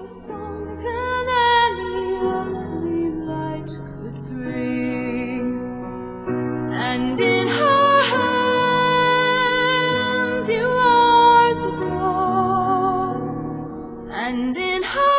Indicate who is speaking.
Speaker 1: song than any earthly light could bring, and in her hands you are the dawn, and in her